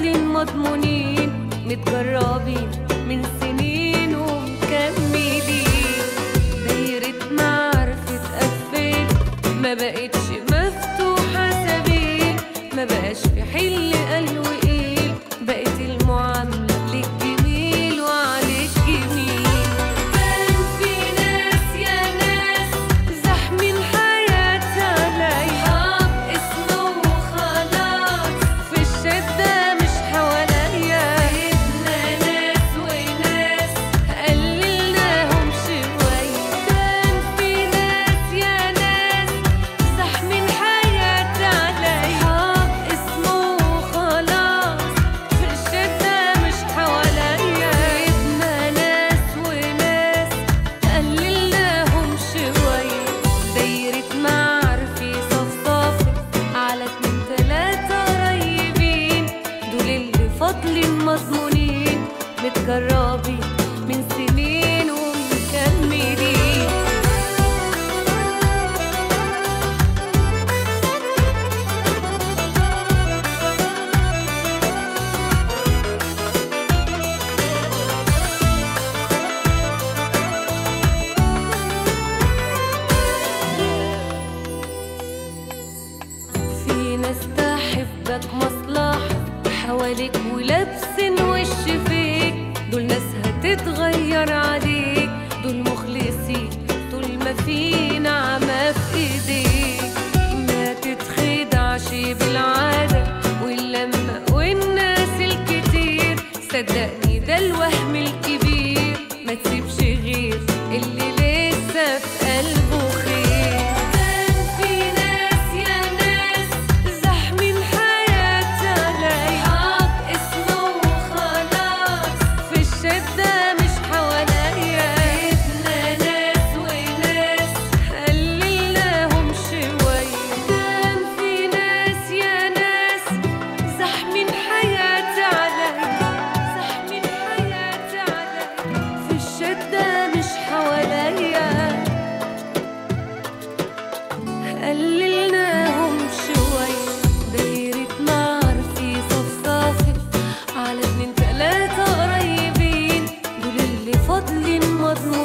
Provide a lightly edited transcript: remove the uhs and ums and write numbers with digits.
فاضلين مضمونين متجربين من سنين ومكملين. دايرة معرفة تقفل ما بقتش مفتوحة سبيل، ما بقاش في حل قال وقيل، بقت المعاملة للجميل وعليك جميل. كان في ناس يا ناس زحمين حياتها عليا اسمه وخلاص، في الشدة مش حواليا. سيبنا ناس وناس قللناهم شوية. كان في ناس يا ناس زحمين حياتها عليا اسمه وخلاص، في الشدة مش حواليا. سيبنا ناس وناس قللناهم شوية. دايرة معارفي صفصفت على 2 3 قريبين، دول اللي فاضلين مضمونين متجربين من سنين ومكملين. في ناس تحبك مصلحة حواليك ولابسين وش فيك، دول ناس هتتغير عليك، دول مخلصين طول ما في نعمة في ايديك. ما تتخدعش بالعادة واللمة والناس الكتير، صدقني ده الوهم الكبير، ما تسيبش غير اللي لسه في قلبه خير. كان في ناس يا ناس زحمين حياتها عليا اسمه وخلاص، في الشدة مش حواليا. سيبنا ناس وناس قللناهم شوية. كان في ناس يا ناس زحمين حياتها عليا في الشدة مش حواليا. قللناهم شوية. دايرة معارفي صفصفت على 2 3 قريبين، دول اللي فاضلين مضمونين